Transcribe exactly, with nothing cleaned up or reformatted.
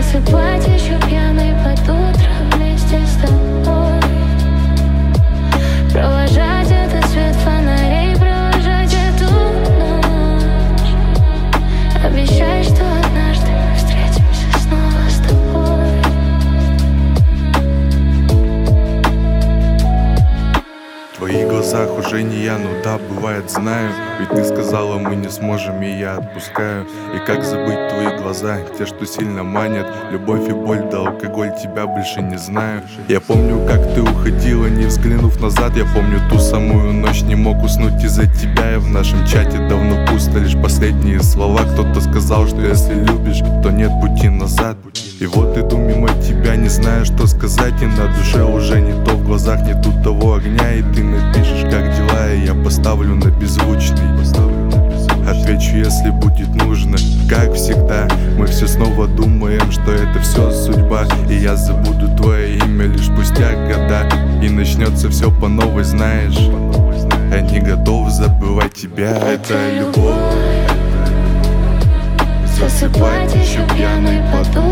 засыпать еще пьяной под утро вместе с тобой. Провожать этот свет фонарей, провожать эту ночь. Обещай, что однажды встретимся снова с тобой. В твоих глазах уже не я, ну да, бывает, знаю. Ведь ты сказала, мы не сможем, и я отпускаю. И как забыть твои глаза, те, что сильно манят. Любовь и боль, да алкоголь, тебя больше не знаю. Я помню, как ты уходила, не взглянув назад. Я помню ту самую ночь, не мог уснуть из-за тебя. И в нашем чате давно пусто, лишь последние слова. Кто-то сказал, что если любишь, то нет пути назад. И вот иду мимо тебя, не знаю, что сказать. И на душе уже не то, в глазах нету того огня. И ты напишешь, как дела, и я поставлю на беззвучный. Отвечу, если будет нужно. Как всегда, мы все снова думаем, что это все судьба. И я забуду твое имя лишь спустя года. И начнется все по новой, знаешь. Я не готов забывать тебя. Это любовь. Засыпать еще пьяной под утро